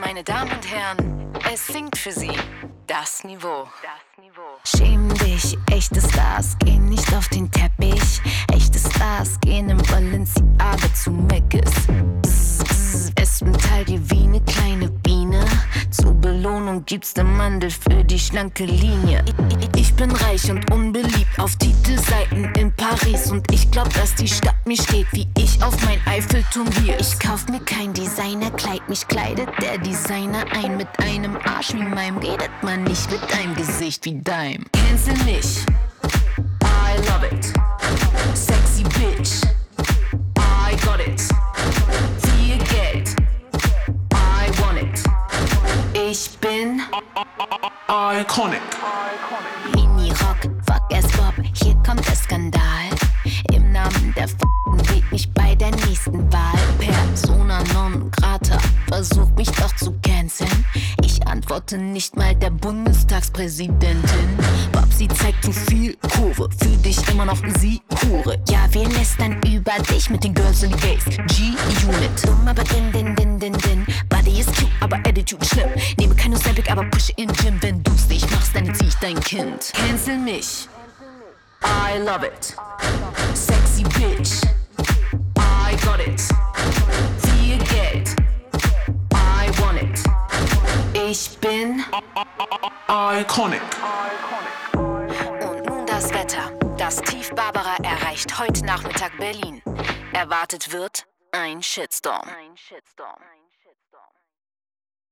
Meine Damen und Herren, es singt für Sie das Niveau. Schäm dich, echte Stars gehen nicht auf den Teppich. Echte Stars gehen im Balenciaga zu Meckes. Es Metall dir wie ne kleine Biene. Zur Belohnung gibt's den Mandel für die schlanke Linie. Ich bin reich und unbeliebt auf Titelseiten in Paris. Und ich glaub, dass die Stadt mir steht, wie ich auf mein Eiffelturm hier. Ich kauf mir kein Designerkleid, mich kleidet der Designer ein. Mit einem Arsch wie meinem redet man nicht mit einem Gesicht wie deinem. Cancel mich, I love it. Sexy bitch, I got it. Viel Geld, I want it. Ich bin iconic. Mini-Rock, fuck es Bob, hier kommt der Skandal. Im Namen der wählt mich bei der nächsten Wahl. Persona non grata, versuch mich doch zu canceln. Ich antworte nicht mal der Bundestagspräsidentin. Babsi zeigt zu viel Kurve, für dich immer noch sie Hure. Ja, wir lästern über dich mit den Girls in the Gays. G-Unit. Dumm, aber din. Body ist cute, aber Attitude schlimm. Nehme keine Ozempic, aber pushe in Gym. Wenn du's nicht machst, dann zieh ich dein Kind. Cancel mich, I love it. Sexy bitch, I got it. Viel Geld, I want it. Ich bin Iconic. Und nun das Wetter. Das Tief Barbara erreicht heute Nachmittag Berlin. Erwartet wird ein Shitstorm.